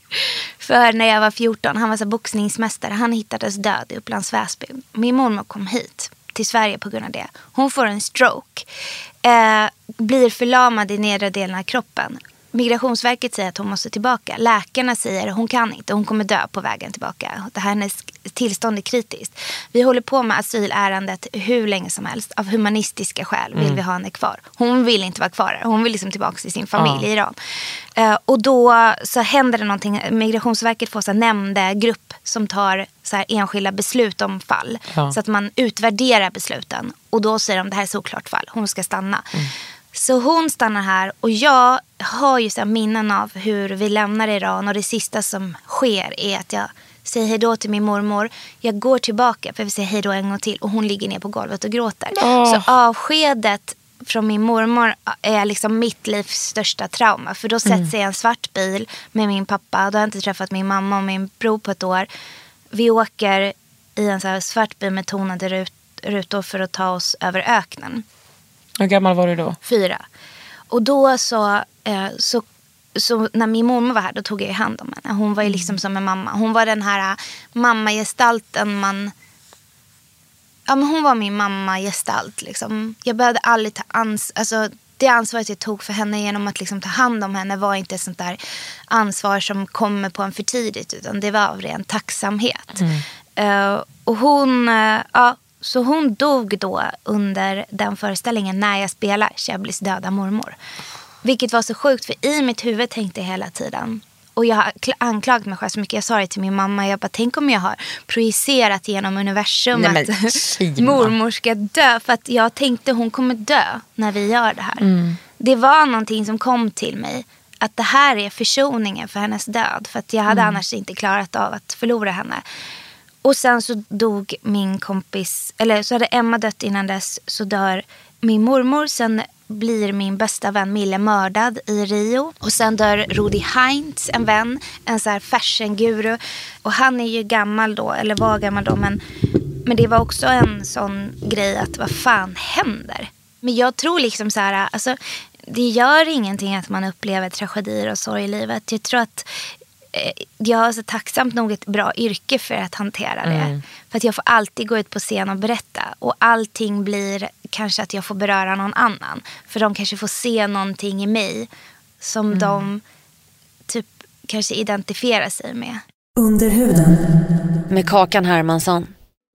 För när jag var fjorton, han var så boxningsmästare. Han hittades död i Upplands Väsby. Min mormor kom hit till Sverige på grund av det. Hon får en stroke. Eh, blir förlamad i nedre delen av kroppen. Migrationsverket säger att hon måste tillbaka. Läkarna säger att hon kan inte. Hon kommer dö på vägen tillbaka. Det här hennes tillstånd är kritiskt. Vi håller på med asylärendet hur länge som helst. Av humanistiska skäl vill mm. vi ha henne kvar. Hon vill inte vara kvar. Hon vill liksom tillbaka till sin familj ja. i Iran. Uh, och då så händer det någonting. Migrationsverket får så här nämnde grupp som tar så här enskilda beslut om fall. Ja. Så att man utvärderar besluten. Och då säger de det här är såklart fall. Hon ska stanna. Mm. Så hon stannar här och jag har ju så här minnen av hur vi lämnar Iran och det sista som sker är att jag säger hej då till min mormor. Jag går tillbaka för jag vill säga hej då en gång till och hon ligger ner på golvet och gråter. Oh. Så avskedet från min mormor är liksom mitt livs största trauma. För då sätts mm. jag i en svart bil med min pappa. Då har jag inte träffat min mamma och min bror på ett år. Vi åker i en så här svart bil med tonade rut- rutor för att ta oss över öknen. Hur gammal var du då? Fyra. Och då så, eh, så, så när min mormor var här då tog jag hand om henne. Hon var ju liksom som en mamma. Hon var den här mammagestalten man... Ja, men hon var min mammagestalt liksom. Jag behövde aldrig ta ans... Alltså, det ansvaret jag tog för henne genom att liksom ta hand om henne var inte ett sånt där ansvar som kommer på en för tidigt. Utan det var av ren tacksamhet. Mm. Uh, och hon... Uh, ja... Så hon dog då under den föreställningen när jag spelade Cheblis döda mormor. Vilket var så sjukt för i mitt huvud tänkte jag hela tiden. Och jag har anklagat mig själv så mycket. Jag sa det till min mamma. Jag bara, tänk om jag har projicerat genom universum Nej, att mormor ska dö. För att jag tänkte hon kommer dö när vi gör det här. Mm. Det var någonting som kom till mig. Att det här är försoningen för hennes död. För att jag hade mm. annars inte klarat av att förlora henne. Och sen så dog min kompis, eller så hade Emma dött innan dess, så dör min mormor. Sen blir min bästa vän Mille mördad i Rio. Och sen dör Rudi Heinz, en vän, en så här fashion-guru. Och han är ju gammal då, eller var gammal då, men, men det var också en sån grej att vad fan händer? Men jag tror liksom så här, alltså, det gör ingenting att man upplever tragedier och sorg i livet. Jag tror att eh, jag har så tacksamt nog ett bra yrke för att hantera det. Mm. För att jag får alltid gå ut på scen och berätta. Och allting blir kanske att jag får beröra någon annan. För de kanske får se någonting i mig som mm. de typ kanske identifierar sig med. Under huden. Med Kakan Hermansson.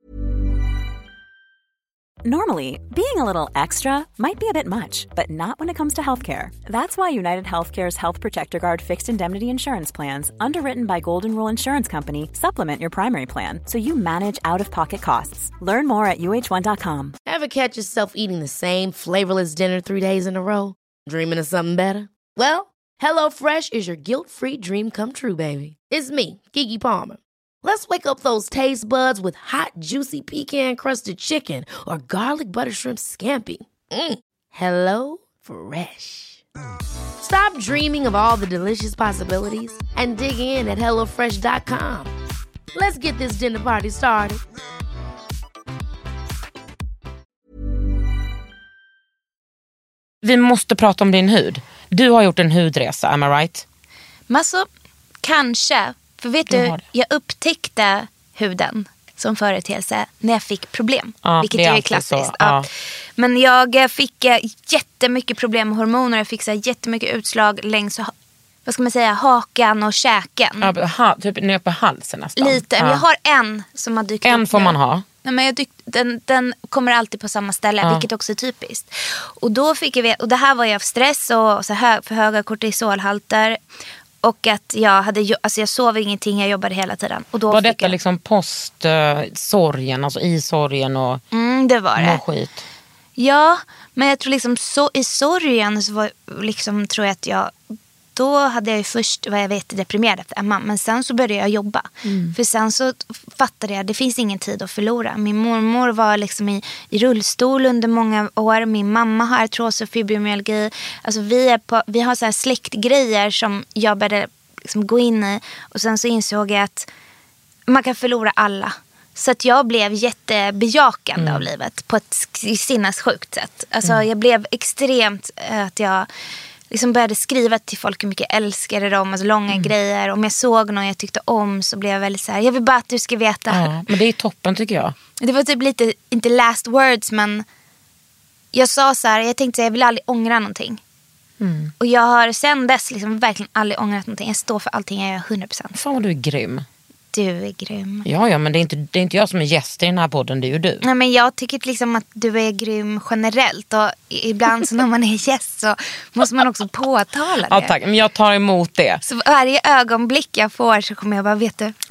Normally, being a little extra might be a bit much, but not when it comes to healthcare. That's why United Healthcare's Health Protector Guard fixed indemnity insurance plans, underwritten by Golden Rule Insurance Company, supplement your primary plan so you manage out-of-pocket costs. Learn more at U H one dot com. Ever catch yourself eating the same flavorless dinner three days in a row? Dreaming of something better? Well, HelloFresh is your guilt-free dream come true, baby. It's me, Keke Palmer. Let's wake up those taste buds with hot, juicy pecan-crusted chicken or garlic butter shrimp scampi. Mm. Hello Fresh. Stop dreaming of all the delicious possibilities and dig in at hello fresh dot com. Let's get this dinner party started. Vi måste prata om din hud. Du har gjort en hudresa, am I right? Men alltså, kanske. För vet du, jag upptäckte huden som företeelse när jag fick problem. Ja, vilket är, är klassiskt. Ja. Ja. Men jag fick jättemycket problem med hormoner. Jag fick så här jättemycket utslag längs, vad ska man säga, hakan och käken. Ja, ha, typ ner på halsen nästan. Lite, ja. men jag har en som har dykt en upp. får nu. man ha. Nej, men jag dykt, den, den kommer alltid på samma ställe, ja. Vilket också är typiskt. Och då fick jag veta, och det här var ju av stress och så här, för höga kortisolhalter. Och att jag hade, alltså jag sov ingenting, jag jobbade hela tiden. Och då var fick detta jag... liksom post uh, sorgen, alltså i sorgen och mm, det var det. skit? Ja, men jag tror liksom så, i sorgen så var, liksom, tror jag att jag, då hade jag ju först, vad jag vet, deprimerad efter Emma. Men sen så började jag jobba. Mm. För sen så fattade jag, det finns ingen tid att förlora. Min mormor var liksom i, i rullstol under många år. Min mamma har artros och fibromyalgi. Alltså vi, är på, vi har så här släktgrejer som jag började liksom gå in i. Och sen så insåg jag att man kan förlora alla. Så att jag blev jättebejakande mm. av livet på ett sinnessjukt sätt. Alltså mm. jag blev extremt att jag... liksom började skriva till folk hur mycket jag älskade dem, alltså långa mm. grejer. Om jag såg någon jag tyckte om så blev jag väldigt så här, jag vill bara att du ska veta. Ja, men det är toppen tycker jag. Det var typ lite, inte last words, men jag sa så här, jag tänkte så här, jag vill aldrig ångra någonting. Mm. Och jag har sen dess liksom verkligen aldrig ångrat någonting. Jag står för allting, jag gör hundra procent. Fan vad du är grym. Du är grym. Ja, ja, men det är, inte, det är inte jag som är gäst i den här podden, det är ju du. Nej, men jag tycker liksom att du är grym generellt. Och ibland så när man är gäst så måste man också påtala det. Ja, tack. Men jag tar emot det. Så varje ögonblick jag får så kommer jag bara, vet du.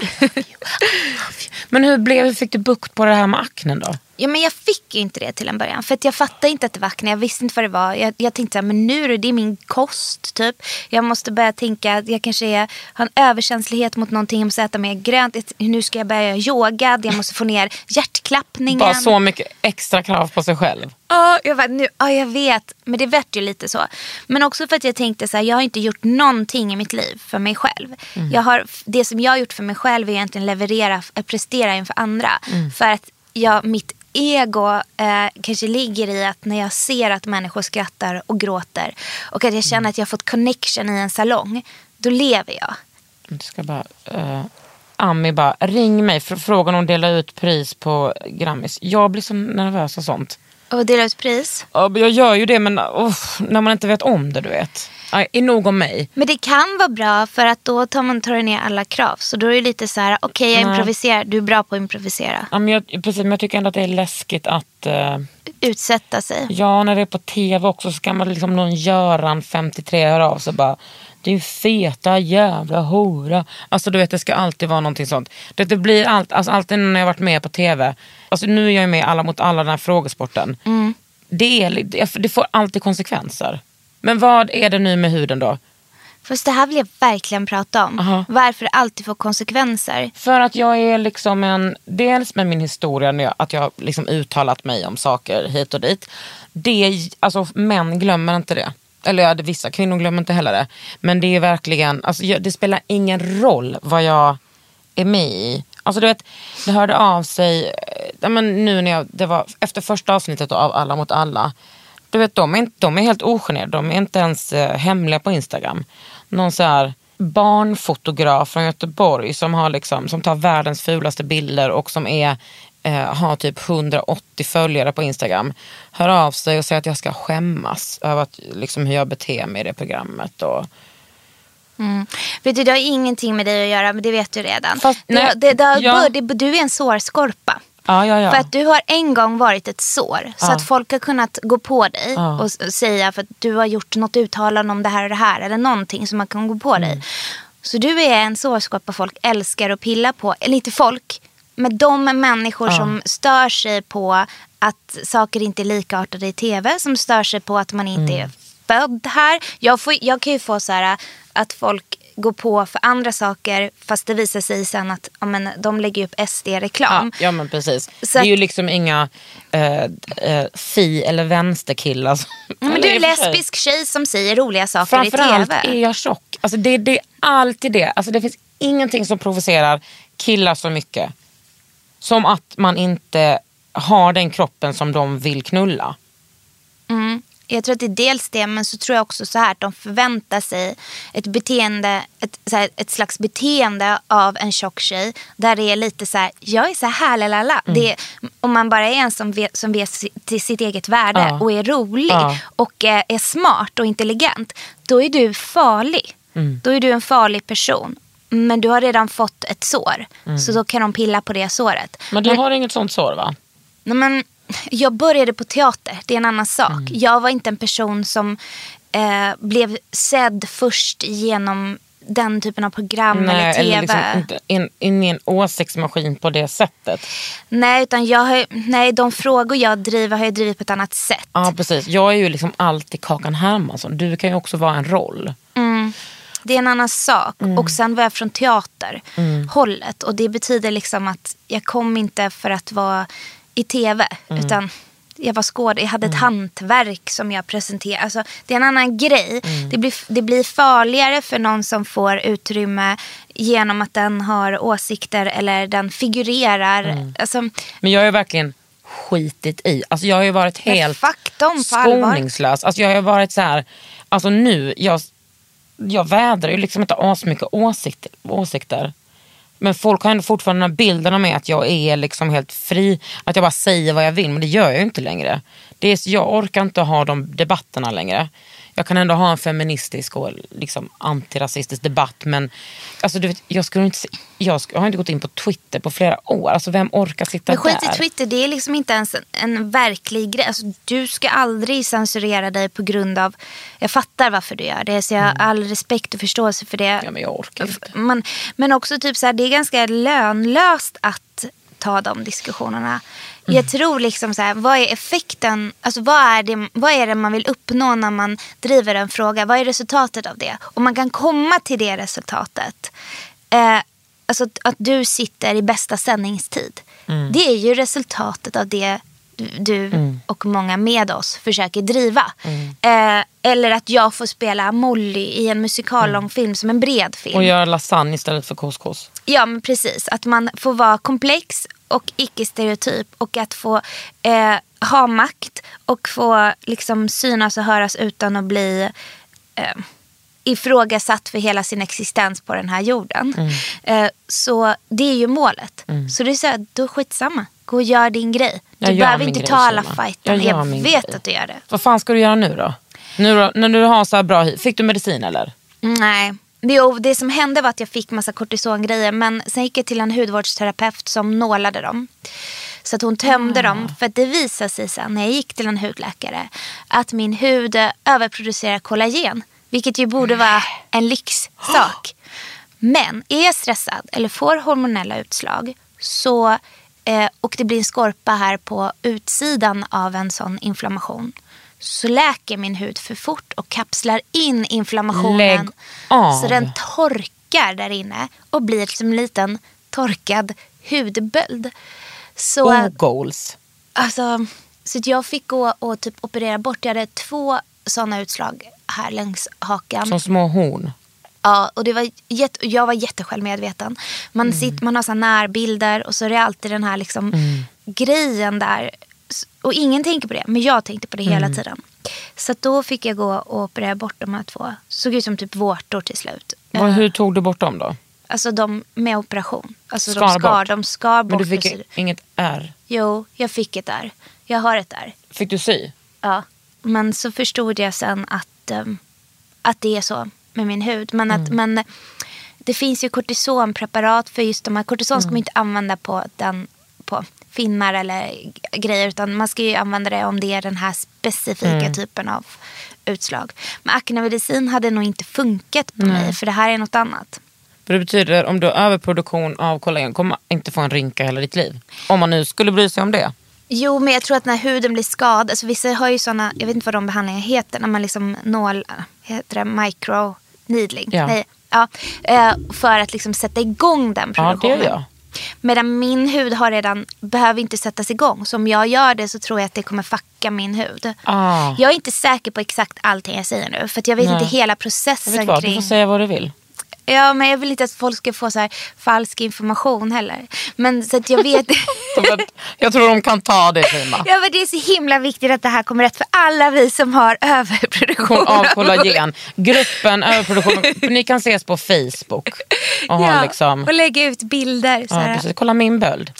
Men hur, blev, hur fick du bukt på det här med aknen då? Ja, men jag fick ju inte det till en början. För att jag fattade inte att det var akne. Jag visste inte vad det var. Jag, jag tänkte så här, men nu är det min kost typ. Jag måste börja tänka att jag kanske är, har en överkänslighet mot någonting. Jag måste äta mer grönt. Nu ska jag börja yoga. Jag måste få ner hjärtklappningen. Bara så mycket extra krav på sig själv. Ja, jag, bara, nu, ja, jag vet. Men det vart ju lite så. Men också för att jag tänkte så här, jag har inte gjort någonting i mitt liv för mig själv. Mm. Jag har, det som jag har gjort för mig själv är egentligen leverera, prestera inför andra. Mm. För att jag, mitt ego eh, kanske ligger i att när jag ser att människor skrattar och gråter och att jag känner mm. att jag har fått connection i en salong, då lever jag. Du ska bara uh, Ami bara, ring mig för frågan om dela ut pris på Grammis. Jag blir så nervös och sånt. Och dela ut pris? Ja, jag gör ju det, men uh, när man inte vet om det, du vet. Nej, är nog om mig. Men det kan vara bra för att då tar man tar ner alla krav. Så då är det lite så här, okej okay, jag improviserar, du är bra på att improvisera. Ja, men jag, precis, men jag tycker ändå att det är läskigt att uh, utsätta sig. Ja, när det är på tv också så kan man liksom någon Göran femtiotre höra av sig bara, det är ju feta jävla hora. Alltså du vet, det ska alltid vara någonting sånt. Det, det blir allt, alltså alltid när jag har varit med på tv. Alltså nu är jag med Alla mot alla, den här frågesporten. Mm. Det, är, det får alltid konsekvenser. Men vad är det nu med huden då? Fast det här vill jag verkligen prata om. Aha. Varför det alltid får konsekvenser. För att jag är liksom en, dels med min historia, när jag, att jag liksom uttalat mig om saker hit och dit. Det, alltså män glömmer inte det. Eller ja, vissa kvinnor glömmer inte heller det. Men det är verkligen, alltså det spelar ingen roll vad jag är med i. Alltså du vet, det hörde av sig, ja, men nu när jag, det var efter första avsnittet av Alla mot alla. Du vet, de är, inte, de är helt ogenerade. De är inte ens eh, hemliga på Instagram. Någon så här barnfotograf från Göteborg som, har liksom, som tar världens fulaste bilder och som är, eh, har typ hundraåttio följare på Instagram. Hör av sig och säger att jag ska skämmas över att, liksom, hur jag beter mig i det programmet. Och... Mm. Vet du, det har ingenting med dig att göra, men det vet du redan. Fast, det, nej, det, det har, ja. det, du är en sårskorpa. Ja, ja, ja. För att du har en gång varit ett sår. Så ja. att folk har kunnat gå på dig ja. och säga för att du har gjort något uttalande om det här och det här. Eller någonting som man kan gå på dig. Mm. Så du är en sårskorpa folk älskar att pilla på. Eller inte folk, men de människor ja. som stör sig på att saker inte är likartade i tv. Som stör sig på att man inte mm. är född här. Jag, får, jag kan ju få så här att folk gå på för andra saker fast det visar sig sen att ja, men, de lägger upp S D-reklam. Ja, ja men precis. Så det är att, ju liksom inga äh, äh, fi- eller vänsterkillar. Som, ja, men du är en lesbisk tjej som säger roliga saker framförallt i tv. är jag tjock. Alltså det, det är alltid det. Alltså det finns ingenting som provocerar killar så mycket som att man inte har den kroppen som de vill knulla. Mm. Jag tror att det är dels det, men så tror jag också så här att de förväntar sig ett beteende, ett, så här, ett slags beteende av en tjock tjej där det är lite så här, jag är så här lalala. Mm. Det är, om man bara är en som vet, som vet till sitt eget värde ja. och är rolig ja. och är, är smart och intelligent, då är du farlig. Mm. Då är du en farlig person. Men du har redan fått ett sår, mm. så då kan de pilla på det såret. Men du men, har inget sånt sår, va? Nej, men jag började på teater, det är en annan sak. Mm. Jag var inte en person som eh, blev sedd först genom den typen av program nej, eller tv. Eller liksom inte in, in i en åsiktsmaskin på det sättet. Nej, utan jag har, nej, de frågor jag driver har jag drivit på ett annat sätt. Ja, precis. Jag är ju liksom alltid Kakan Hermansson. Du kan ju också vara en roll. Mm. Det är en annan sak. Mm. Och sen var jag från teaterhållet. Mm. Och det betyder liksom att jag kom inte för att vara i tv. Mm. Utan jag var skådespelare. Jag hade ett mm. hantverk som jag presenterade. Alltså, det är en annan grej. Mm. Det, blir, det blir farligare för någon som får utrymme genom att den har åsikter eller den figurerar. Mm. Alltså, men jag är verkligen skitit i. Alltså jag har ju varit helt skoningslös. Alltså jag har ju varit så här. Alltså nu, jag... Jag vädrar ju liksom inte asmycket åsikter, åsikter. Men folk har ändå fortfarande den här bilden av mig att jag är liksom helt fri. Att jag bara säger vad jag vill, men det gör jag ju inte längre. Det är, jag orkar inte ha de debatterna längre. Jag kan ändå ha en feministisk och liksom antirasistisk debatt. Men alltså, du vet, jag, skulle inte, jag har inte gått in på Twitter på flera år. Alltså vem orkar sitta där? Men skit i Twitter, det är liksom inte ens en, en verklig grej. Alltså, du ska aldrig censurera dig på grund av... Jag fattar varför du gör det. Så jag har mm. all respekt och förståelse för det. Ja, men jag orkar inte. Men, men också typ så här, det är ganska lönlöst att ta de diskussionerna. Mm. Jag tror liksom så här, vad är effekten, alltså vad är, det, vad är det man vill uppnå när man driver en fråga? Vad är resultatet av det? Och man kan komma till det resultatet. Eh, alltså att, att du sitter i bästa sändningstid. Mm. Det är ju resultatet av det du mm. och många med oss försöker driva. Mm. Eh, eller att jag får spela Molly i en musikallångfilm mm. som en bred film. Och göra lasagne istället för couscous. Ja, men precis. Att man får vara komplex och icke-stereotyp. Och att få eh, ha makt och få liksom synas och höras utan att bli eh, ifrågasatt för hela sin existens på den här jorden. Mm. Eh, så det är ju målet. Mm. Så det är så här, då är skitsamma. Gå och gör din grej. Du behöver inte ta alla fighten. Jag, jag vet grej. Att du gör det. Vad fan ska du göra nu då? Nu då, när du har så här bra... Fick du medicin eller? Nej. Det, det som hände var att jag fick massa kortisongrejer. Men sen gick jag till en hudvårdsterapeut som nålade dem. Så att hon tömde ah. dem. För att det visade sig sen när jag gick till en hudläkare att min hud överproducerar kollagen. Vilket ju borde vara en lyxsak. Men är jag stressad eller får hormonella utslag så... Eh, och det blir en skorpa här på utsidan av en sån inflammation, så läker min hud för fort och kapslar in inflammationen så den torkar där inne och blir som en liten torkad hudböld. Så, oh, goals. Alltså, så att jag fick gå och typ operera bort. Jag hade två såna utslag här längs hakan. Som små horn. Ja, och det var jätte, jag var jättesjälvmedveten. Man, mm. sitter, man har så här närbilder och så är det alltid den här liksom mm. grejen där. Och ingen tänker på det, men jag tänkte på det hela mm. tiden. Så att då fick jag gå och operera bort de här två. Såg ut som typ vårtor till slut. Och hur tog du bort dem då? Alltså de med operation. Alltså skar de skar, bort? de skar bort. Men du fick inget ärr? Jo, jag fick ett ärr. Jag har ett ärr. Fick du sy? Ja, men så förstod jag sen att, um, att det är så med min hud. Men, att, mm. men det finns ju kortisonpreparat för just de här. Kortison mm. ska man inte använda på, den, på finnar eller grejer. Utan man ska ju använda det om det är den här specifika mm. typen av utslag. Men aknemedicin hade nog inte funkat på mm. mig. För det här är något annat. För det betyder om du har överproduktion av kollagen kommer man inte få en rynka hela ditt liv. Om man nu skulle bry sig om det. Jo, men jag tror att när huden blir skadad, alltså vissa har ju såna, jag vet inte vad de behandlingarna heter, när man liksom nål, heter det micro needling? Ja. Nej, ja, för att liksom sätta igång den produktionen. Ja, det gör jag. Medan min hud har redan, behöver inte sättas igång. Så om jag gör det så tror jag att det kommer fucka min hud. Ah. Jag är inte säker på exakt allting jag säger nu, för att jag vet Nej. inte hela processen jag vet vad, kring... Du får säga vad du vill. Ja, men jag vill inte att folk ska få så här falsk information heller. Men så att jag vet... jag tror de kan ta det, Shima. Ja, men det är så himla viktigt att det här kommer rätt för alla vi som har överproduktion av kollagen. Gruppen överproduktion. Ni kan ses på Facebook. Och, ja, ha liksom... och lägga ut bilder. Så ja, här. Precis. Kolla min böld.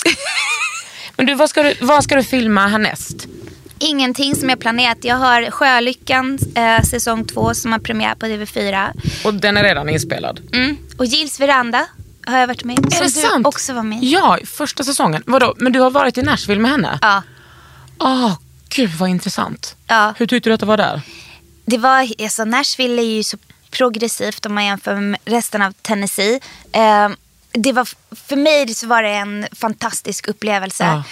Men du, vad ska du, vad ska du filma härnäst? Ingenting som jag planerat. Jag har Sjölyckan eh, säsong två som har premiär på T V fyra. Och den är redan inspelad. Mm. Och Gills veranda har jag varit med. Är som det du sant? Också var med. Ja, första säsongen. Vadå? Men du har varit i Nashville med henne? Ja. Åh, oh, gud vad intressant. Ja. Hur tyckte du att det var där? Det var, alltså Nashville är ju så progressivt om man jämför med resten av Tennessee. Eh, det var, för mig så var det en fantastisk upplevelse. Ja.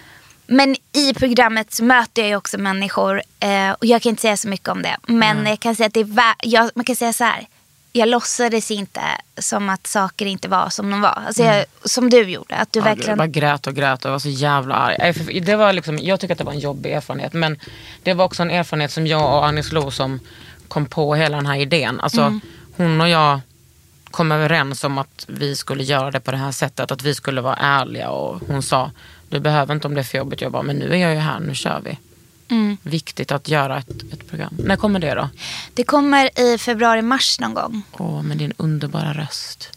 Men i programmet så möter jag ju också människor eh, och jag kan inte säga så mycket om det. Men mm. jag kan säga att det är vä- jag, man kan säga så här. Jag låtsades inte som att saker inte var som de var. Alltså jag, mm. som du gjorde. Att du ja, verkligen... Jag bara grät och grät och var så jävla arg. Det var liksom, jag tycker att det var en jobbig erfarenhet. Men det var också en erfarenhet som jag och Agnes Lo som kom på hela den här idén. Alltså mm. hon och jag kom överens om att vi skulle göra det på det här sättet. Att vi skulle vara ärliga. Och hon sa, du behöver inte om det är för jobbet. Jag bara, men nu är jag ju här, nu kör vi. Mm. Viktigt att göra ett, ett program. När kommer det då? Det kommer i februari-mars någon gång. Åh, med din underbara röst.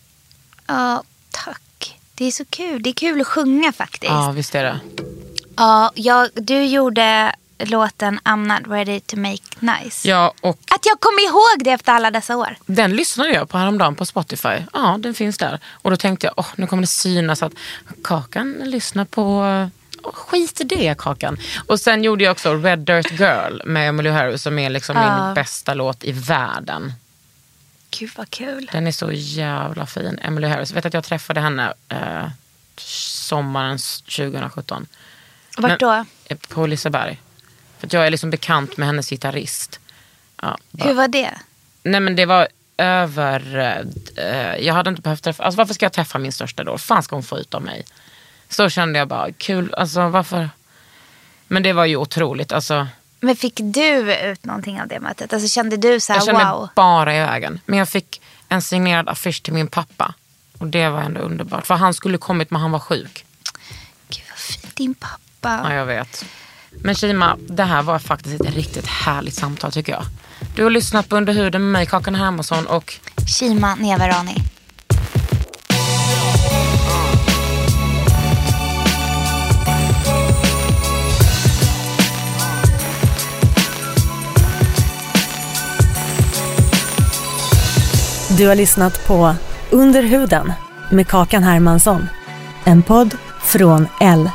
Ja, tack. Det är så kul. Det är kul att sjunga faktiskt. Ja, visst är det. Ja, jag, du gjorde låten I'm not ready to make nice. Ja, och... Att jag kommer ihåg det efter alla dessa år. Den lyssnade jag på häromdagen på Spotify. Ja, den finns där. Och då tänkte jag, åh, nu kommer det synas att Kakan lyssnar på... Skit i det, Kakan. Och sen gjorde jag också Red Dirt Girl med Emmylou Harris som är liksom uh. min bästa låt i världen. Gud vad kul. Den är så jävla fin. Emmylou Harris. Jag vet att jag träffade henne eh, sommaren tjugohundrasjutton. Vart då? Men, på Liseberg. För att jag är liksom bekant med hennes gitarrist. Ja, hur var det? Nej men det var över... Eh, jag hade inte behövt träffa... Alltså varför ska jag träffa min största då? Fan ska hon få ut av mig? Så kände jag bara, kul, alltså varför? Men det var ju otroligt, alltså. Men fick du ut någonting av det mötet? Alltså kände du så här, jag kände wow? Bara i vägen. Men jag fick en signerad affisch till min pappa. Och det var ändå underbart. För han skulle kommit men han var sjuk. Gud vad fint, din pappa. Ja, jag vet. Men Shima, det här var faktiskt ett riktigt härligt samtal tycker jag. Du har lyssnat på Under huden med mig, Kakan Hermansson och... Shima Nevarani. Du har lyssnat på Under huden med Kakan Hermansson. En podd från L.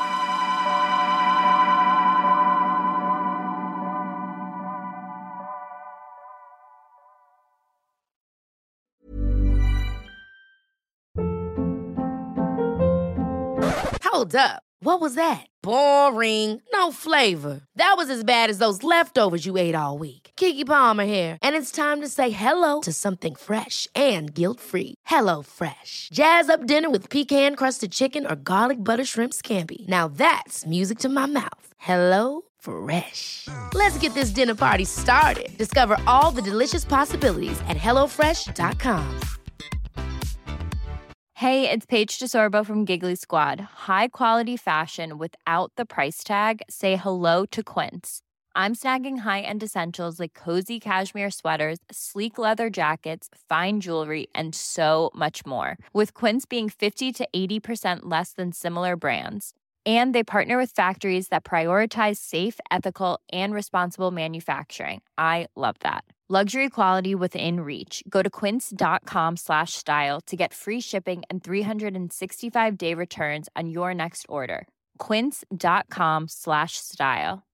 Hold up. What was that? Boring. No flavor. That was as bad as those leftovers you ate all week. Keke Palmer here, and it's time to say hello to something fresh and guilt-free. Hello Fresh. Jazz up dinner with pecan-crusted chicken or garlic butter shrimp scampi. Now that's music to my mouth. Hello Fresh. Let's get this dinner party started. Discover all the delicious possibilities at hello fresh dot com. Hey, it's Paige DeSorbo from Giggly Squad. High quality fashion without the price tag. Say hello to Quince. I'm snagging high-end essentials like cozy cashmere sweaters, sleek leather jackets, fine jewelry, and so much more. With Quince being fifty to eighty percent less than similar brands. And they partner with factories that prioritize safe, ethical, and responsible manufacturing. I love that. Luxury quality within reach. Go to quince.com slash style to get free shipping and three sixty-five day returns on your next order. Quince.com slash style.